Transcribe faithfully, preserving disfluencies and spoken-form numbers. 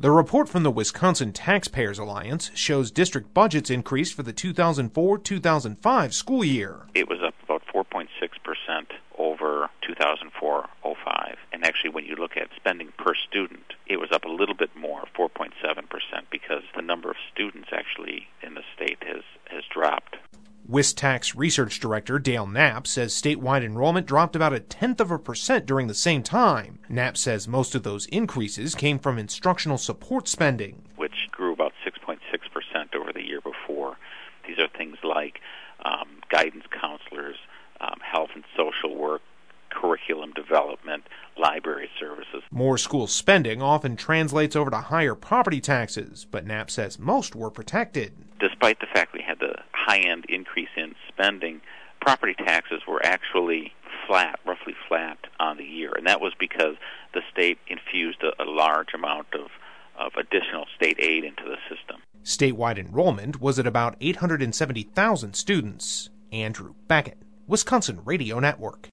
The report from the Wisconsin Taxpayers Alliance shows district budgets increased for the two thousand four two thousand five school year. It was up about four point six percent over two thousand four oh five. And actually, when you look at spending per student, it was up a little bit more, four point seven percent, because the number of students actually in the state has, has dropped. WisTax Research Director Dale Knapp says statewide enrollment dropped about a tenth of a percent during the same time. Knapp says most of those increases came from instructional support spending, which grew about six point six percent over the year before. These are things like um, guidance counselors, um, health and social work, curriculum development, library services. More school spending often translates over to higher property taxes, but Knapp says most were protected. Despite the fact we had the high-end increase in spending, property taxes were actually flat, roughly flat on the year, and that was because the state infused a, a large amount of, of additional state aid into the system. Statewide enrollment was at about eight hundred seventy thousand students. Andrew Beckett, Wisconsin Radio Network.